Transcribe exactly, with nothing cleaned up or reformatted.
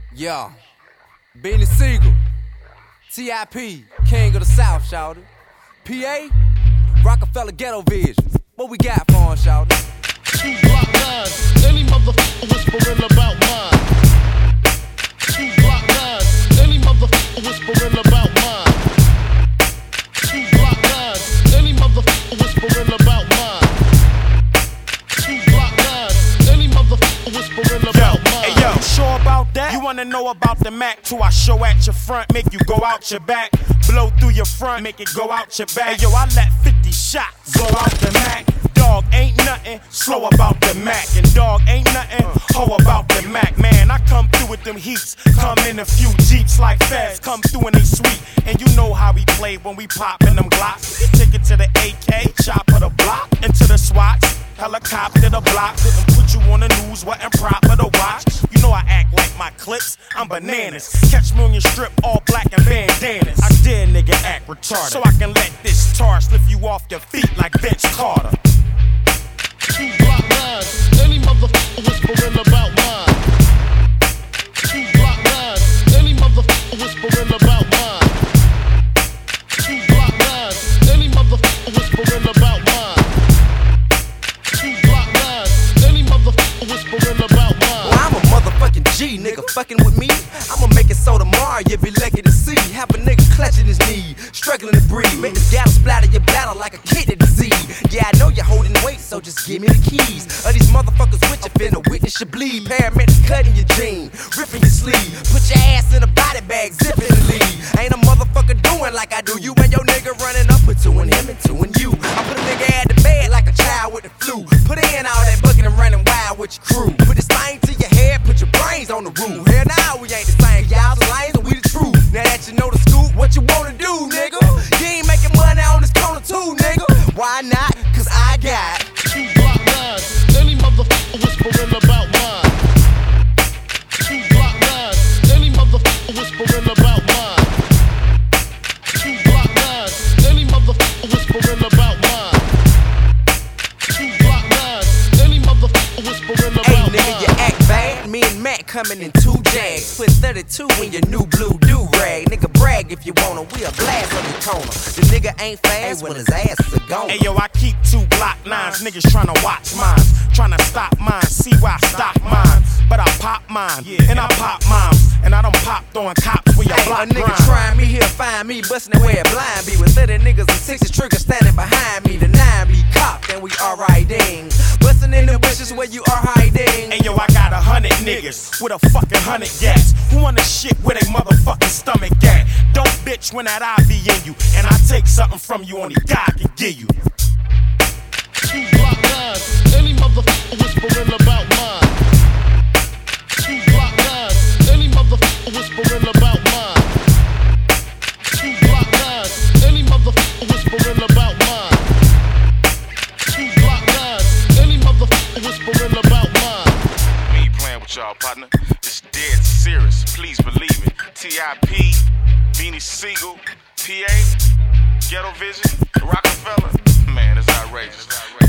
Yeah, Beanie Sigel, T I P, King of the South, shouted. P A, Rockefeller Ghetto Vision. What we got for on, shouted? Two block nines, any motherfucker whispering about mine. Two block nines, any motherfucker whispering about mine. Two block nines, any motherfucker whispering about mine. Two block nines, any motherfucker whispering about mine. Hey yo, you sure about that? You wanna know about the Mac till I show at your front, make you go out your back, blow through your front, make it go out your back. Hey yo, I let fifty shots go out the Mac. Dog ain't nothing slow about the Mac, and dog ain't nothing hoe about the Mac. Man, I come through with them heats, come in a few Jeeps like Fez, come through and they sweet. And you know how we play when we pop in them Glocks. Take it to the A K, chopper the block, into the SWATs, helicopter the block. Couldn't put you on the news, wasn't proper to watch. You know I act like my clips, I'm bananas. Catch me on your strip, all black and bandanas. I dare nigga act retarded, so I can let this tar slip you off your feet like Vince Carter. Two block nines, any motherfucker whispering about mine. Two block nines, any motherfucker whispering about mine. Two block nines, any motherfucker whispering about mine. Two block nines, any motherfucker whispering about mine. Well, I'm a motherfucking G, nigga fucking with me. I'ma make it so tomorrow you be lucky to see. Have a nigga clutching his knee, struggling to breathe. Make this gal splatter your bladder like a kidney disease. Yeah, I know you're holding weight, so just give me the keys. Of these motherfuckers with you finna witness you bleed. Paramedics cutting your jean, ripping your sleeve. Put your ass in a body bag, zipping the lead. Ain't a motherfucker doing like I do. You and your nigga running up with two and him and two and you. I put a nigga at the bed like a child with the flu. Put in all that bucket and running wild with your crew. Put this thing to your head, put your brains on the roof. Hell now we ain't the same, y'all the lanes and we the truth. Now that you know the scoop, what you wanna do, nigga? You ain't making money on this corner too, nigga. Why not? Cause I got two block nines, any motherfucker whispering about mine. Two block nines, any motherfucker whispering about mine. Two block nines, any motherfucker whispering about mine. Two block nines, any motherfucker whispering about hey, mine. nigga, you act bad. Me and Matt coming in two jags. Put thirty-two in your new blue do-rag. Nigga, brag if you wanna, we a blast on the corner. The nigga ain't fast when his ass is a goner. Hey yo, I keep two block nines, niggas tryna watch mine, tryna stop mine, see why I stop mine. But I pop mine, and I pop mine, and I don't pop throwing cops where your hey, block a nigga grind. trying me, he'll find me, bustin' it where it blind be. With thirty niggas and sixty triggers standing behind me. Denying me cop, then we are riding. Bustin' in the bushes where you are hiding. Hey yo, I got a hundred niggas with a fucking hundred gas. Who wanna shit where they motherfucking stomach at? Don't bitch when that I be in you, and I take something from you only God can give you. Two block nines, any motherfucker whispering about mine. Two block nines, any motherfucker whispering about mine. Two block nines, any motherfucker whispering about mine. Two block nines, any motherfucker whispering about mine. We ain't playing with y'all, partner. It's dead serious. Please believe it. T I P, Beanie Sigel, P A, Ghetto Vision, Rockefeller. Man, it's outrageous.